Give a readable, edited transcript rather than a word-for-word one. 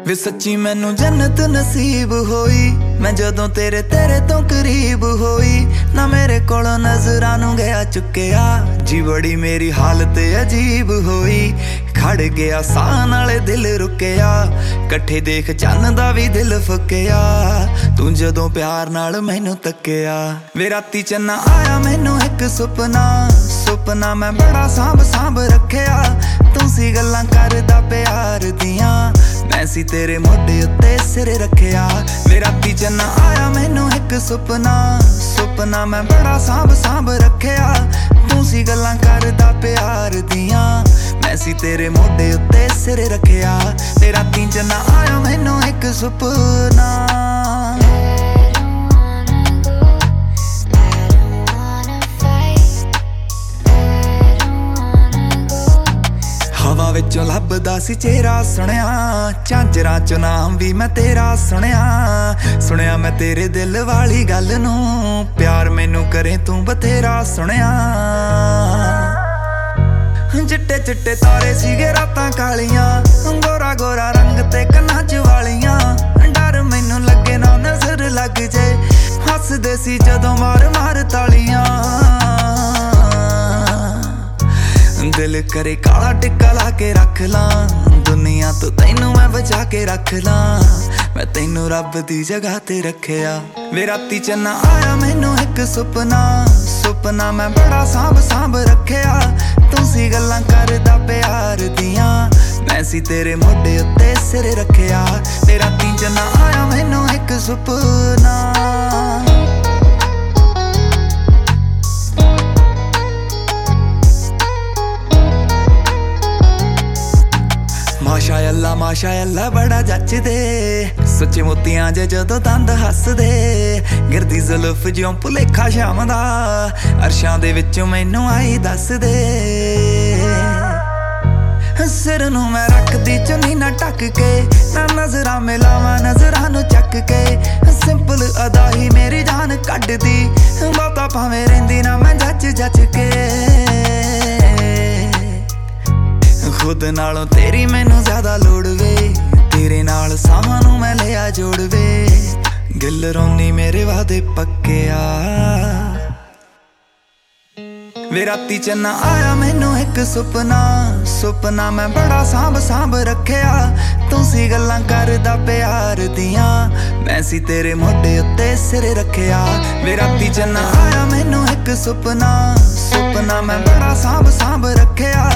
वे सच्ची मैनू जन्नत नसीब होई, मैं जदों तेरे तो करीब होई ना। मेरे कोलों नजरां नू गया चुक्या जी, बड़ी मेरी हालत अजीब होई। खड़ गया साह नाले दिल रुकया, कट्ठे देख चन्न दा भी दिल फुकया। तू जदों प्यार नाल मैनू तक्या, वे राती चन्ना आया मैनू एक सुपना। सुपना मैं बड़ा सांभ सांभ रखया, तू सी गल्लां करदा प्यार दियां, मैं सी तेरे मोढे उत्ते सिर रखया। वे राती चन्ना आया मैनू एक सुपना। सुपना मैं बड़ा सांभ सांभ रखया, तू सी गल्लां करदा प्यार दियां, मैं सी तेरे मोढे उत्ते सिर रखया। ते राती चन्ना आया मैनू एक सुपना। हवा विचों लभदा सी चेहरा सुनिया, झांजरां चों नाम भी मैं तेरा सुनिया। सुनिया मैं तेरे दिल वाली गल नू, प्यार मैनू करे तू बथेरा सुनिया। चिट्टे चिट्टे तारे सीगे रातां कालियां, गोरा गोरा रंग ते कन्नां च वालियां। डर मैनू लगे ना नजर लग जे, हसदे सी जदों मार मार तालियां। दिल करे काला टिक्का ला के रख लां, दुनिया तो तैनू मैं बचा के रख लां, मैं तैनू रब दी जगह ते रखया। वे राती चन्ना आया मैनू एक सुपना। सुपना मैं बड़ा सांभ सांभ रखया, तू सी गल्लां करदा प्यार दियां, मैं सी तेरे मोढे उत्ते सिर रखया। वे राती चन्ना आया मैनू एक सुपना। माशा अल्लाह बड़ा जचदे, सच्चे मोतियां जे जदों दंद हसदे। गिरदी जुल्फ ज्यों भुलेखा शाम दा, अरशां दे विचों मैनू आई दसदे। सिर नू मैं रखदी चुन्नी ना ढक के, ना नजरां मिलावां नजरां नू चक के। सिंपल अदा ही मेरी जान कड्डदी, बहुता भावें रहिंदी ना मैं जच जच के। खुद नालों तेरी मैनू ज्यादा लोड़ वे, तेरे नाल साहां नू मैं लिया जोड़ वे। गिल रोनी मेरे वादे पक्किया। वे राती चन्ना आया मैनू एक सुपना। सुपना मैं बड़ा सांभ सांभ रखया, तू सी गल्लां करदा प्यार दियां, मैं सी तेरे मोढे उत्ते सिर रखया। वे राती चन्ना आया मैनू एक सुपना। सुपना मैं बड़ा सांभ सांभ रखया,